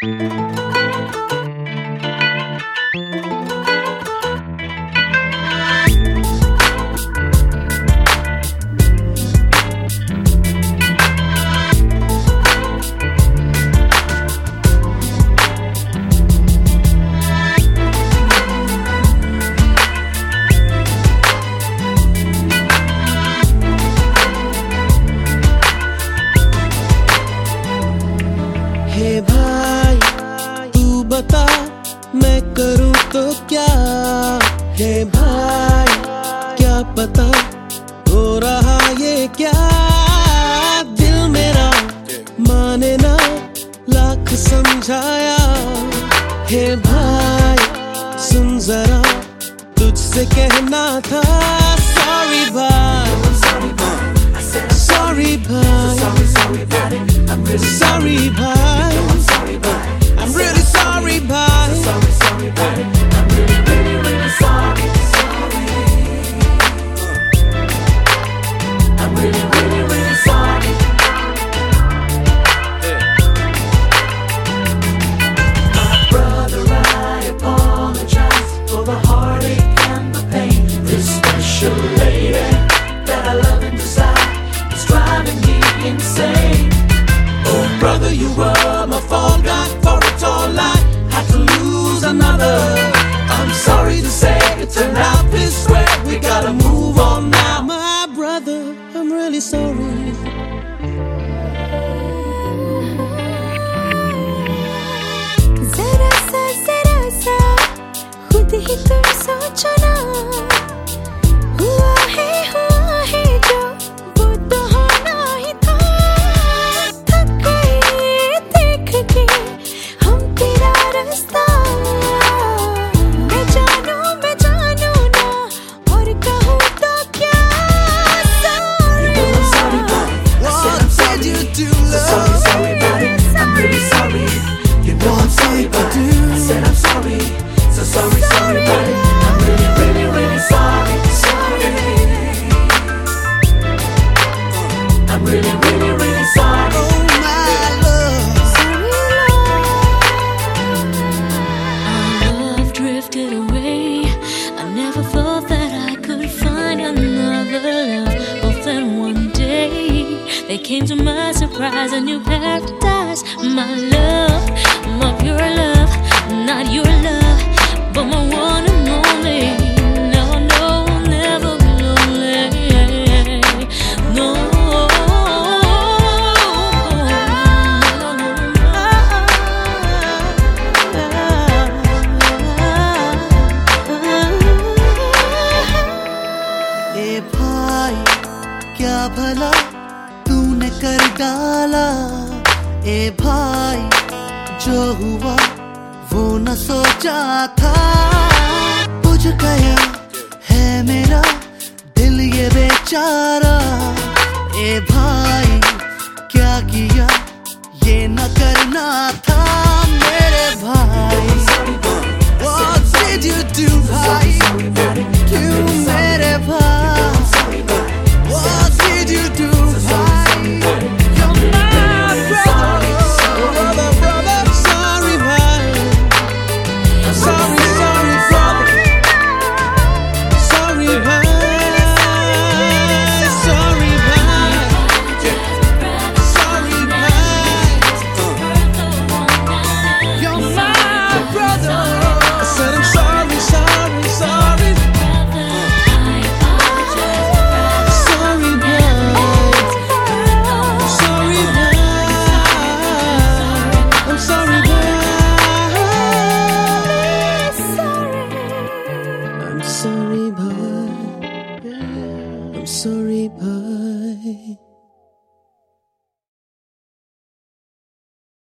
हे भाई तू बता मैं करूं तो क्या। हे भाई क्या पता हो रहा ये क्या। दिल मेरा माने ना लाख समझाया। हे भाई सुन जरा तुझसे कहना था। सॉरी भाई sorry bye I'm really sorry bye I'm really sorry bye I'm really sorry I'm really sorry My brother, I apologize for the heartache and the pain. This special lady that I love and desire driving me insane. Oh brother, you were my fall guy. For it all I had to lose another. I'm sorry to say it turned out this way. We gotta move on now. My brother, I'm really sorry. जरा सा खुद ही तुम सोचो ना। हुआ है जो वो तो होना ही था। थक गए देख के हम तेरा रास्ता। मैं जानू ना और कहूँ तो क्या। Sorry what did you do love? Sorry I'm really sorry. You know I'm sorry but I said I'm sorry. So sorry buddy. I'm really sorry. I'm really sorry. Oh my love. Our love drifted away. I never thought that I could find another love. But then one day they came to my surprise, a new paradise. My love, my pure love, not your love, but my one and only. No, never be lonely. No. ए भाई क्या भला तूने कर डाला। ए भाई जो हुआ वो न सोचा था। बुझ गया है मेरा दिल ये बेचारा। ए भाई क्या किया ये न करना था मेरे भाई। What did you do भाई क्यों मेरे भाई।